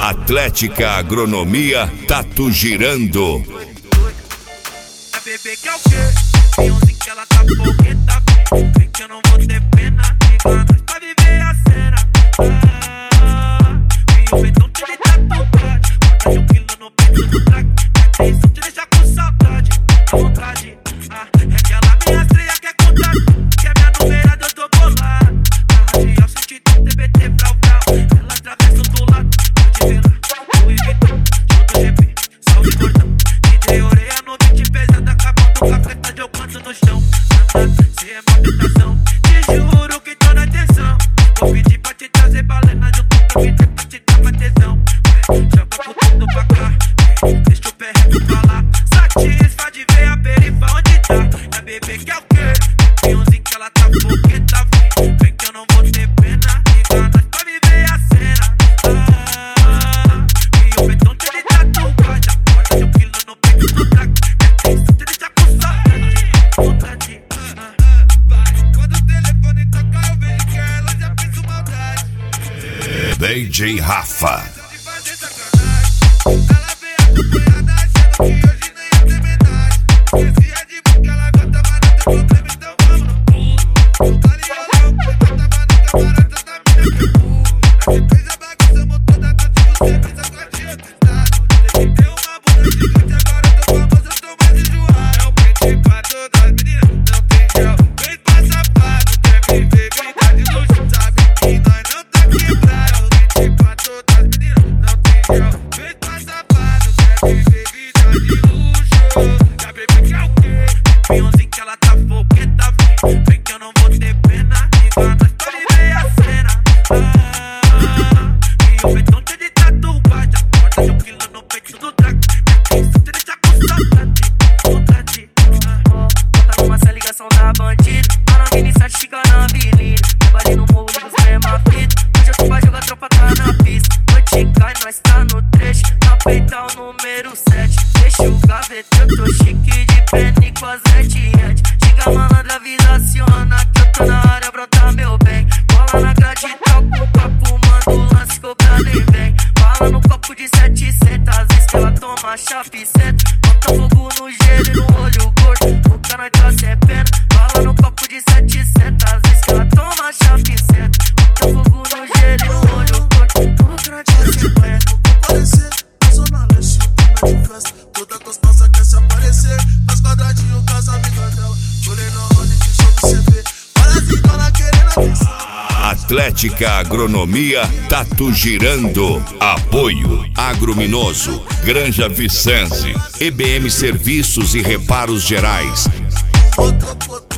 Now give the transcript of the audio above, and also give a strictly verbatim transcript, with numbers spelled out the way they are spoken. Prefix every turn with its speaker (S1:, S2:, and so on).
S1: Atlética Agronomia Tatu Girando.
S2: A bebê quer o quê? Pionzinho que ela tá fogueta. Vem que eu não vou ter pena. Liga nós pra viver a cena. Ah, e o Betão te deixa tatuagem. Bota de um quilo no peito do trago. A intenção te deixa com saudade, com vontade. Ah, é aquela minha estreia que é contato. Que é minha numerada, eu tô bolado. Na radial senti do T B T frau frau. Ela atravessa do lado. Vou te ver lá, Louis Vuitton, junto G P, salve gordão. D J Oreia no beat pesado, acabando com a festa de eu canto no chão. Cê é mó tentação, te juro que tô na atenção. Vou pedir pra te trazer balena junto com vídeo pra te dar uma tesão. Joga pro tudo pra cá, deixa o pé reto pra lá. Satisfa de ver a perifa onde tá. A bebê quer o quê? Pionzinho que ela tá fogueta. Vem que eu não vou ter pena. Liga nós pra viver a cena. Ah, e o Betão te de tatuagem. Bota de um quilo no peito do trago. É isso, te deixa com saudade, vontade. Quando o telefone toca eu vejo que ela já pensa maldade.
S1: D J Rafa.
S2: Ela veio acompanhada achando que hoje nem ia ter metade. Esquecia de mim que ela gosta, mas não tem problema, então vamos no pulo. Ali eu não fui, eu tava no camarote da mina que pulo. Essa fez a bagunça, montou da noite, você pensa com a tia cristal. Tem uma bunda gigante, agora eu tô famoso, eu tô mais enjoado. É o pente pra todas as meninas, não tem gel. Vem pra safado, quer viver vida de luxo. Sabe que nós não tá quebrado. É o pente pra todas as meninas, não tem gel. Vem pra safado, quer viver vida de luxo. Já bebê que é o quê? Pionzinho que ela tá fogueta. Vem que eu não vou ter pena. Liga nós pra viver a cena. Ah, e o Betão te de tatuagem. Bota de um quilo no peito do trago. É isso, te deixa com saudade, vontade.
S3: Bota numa essa ligação da bandida. Tá na mini sete, fica na avenida. Trabalhei no morro, liga os mesma fita. Hoje eu tô pra jogar, a tropa tá na pista. Noite cai, nós tá no trecho. Na peitão número sete. Deixa o gaveta, eu tô chique de pena e com as red red. Chega malandra, vida aciona. Que eu tô na área, brota meu bem. Bola na grade, toca o papo, manda o lance, cobrado e vem. Bala no copo de setecentos, às vezes que ela toma chape senta. Bota fogo no gelo e no olho gordo. O cara nós traz é pena. Bala no copo de setecentos, às vezes que ela toma chape senta. Bota fogo no gelo e no olho gordo. O cara traz é pena.
S4: Aparecer na zona leste, na de festa. Toda gostosa quer se aparecer. Faz quadradinho com as amigas dela. Colei no rolê que show do C V. Parazitona querendo atenção.
S1: Atlética Agronomia Tatu Girando. Apoio Agrominoso, Granja Vicense, E B M Serviços e Reparos Gerais.
S4: Outra, outra.